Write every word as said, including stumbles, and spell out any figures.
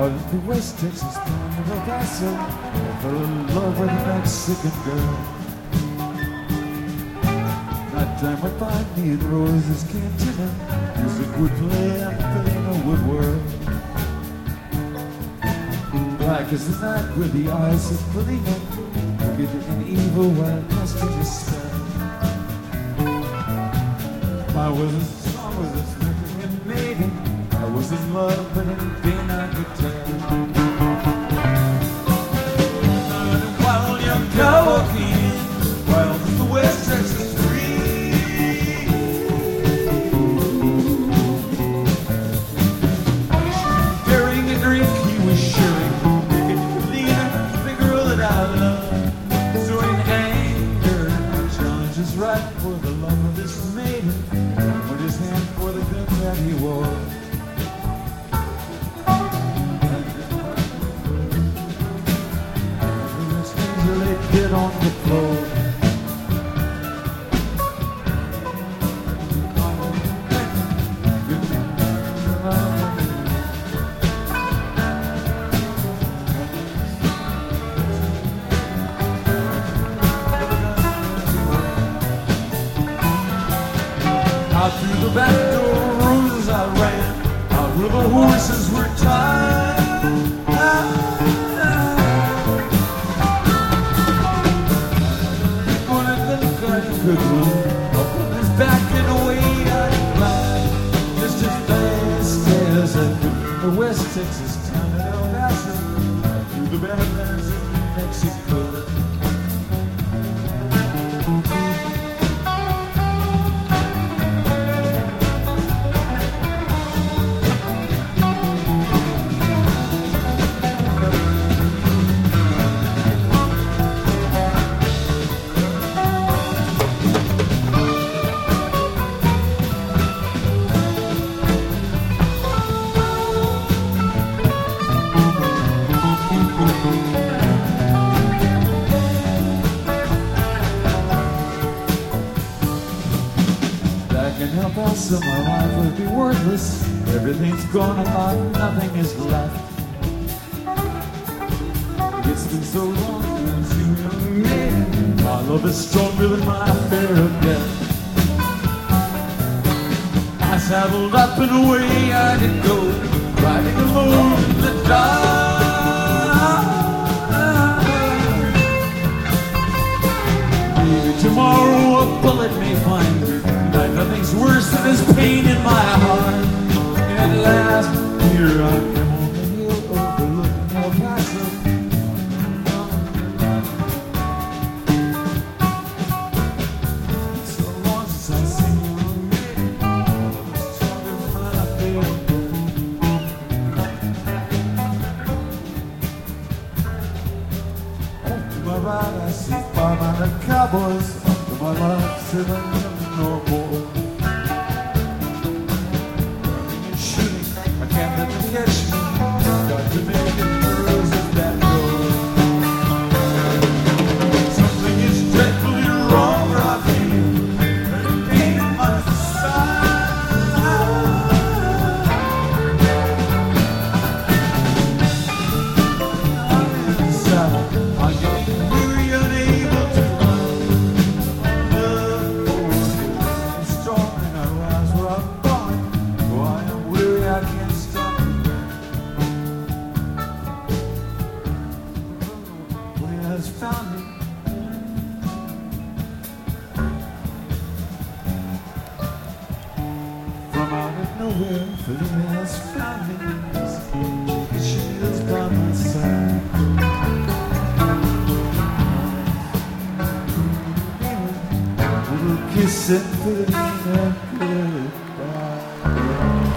Out in the West Texas town of El Paso, I fell in love with a Mexican girl. Night time went by me and roses came to me. Music would play and Felina would whirl. Black as the night with the eyes of Felina, wicked and evil while casting a spell. I was as strong as a Mexican maiden. I was in love, but in vain I could tell. And while young cowboy came, wild as the West Texas breeze, daring a drink he was sharing, making Felina the girl that I love. So in anger, I challenged his right for the love of this maiden, with his hand for the gun that he wore. Get on the floor. Out through the back door roses I ran, out where the horses were tied. Could run up on his back in a way I'd fly, just as fast as I could. The West Texas town of El Paso, through the badlands of New Mexico. In El Paso, my life would be worthless. Everything's gone and nothing is left. It's been so long since you and me. My love is stronger than my fear of death. I saddled up and away I did go, riding alone in the dark. Maybe tomorrow a bullet may find me. Nothing's worse than this pain in my heart. And at last, here I am on the hill overlooking El Paso. It's so long since I've seen you. It's stronger than I feel. To my right, I see five-minded cowboys. To my left, seven no more. Shooting, I can't let them catch me. Got to make it girls at that door. Something is dreadfully wrong, I feel. There's pain in my side. I'm inside. I'm getting weary, unable to found me. From out of nowhere, Felina has found me. She is by my side. A little kiss and Felina goodbye.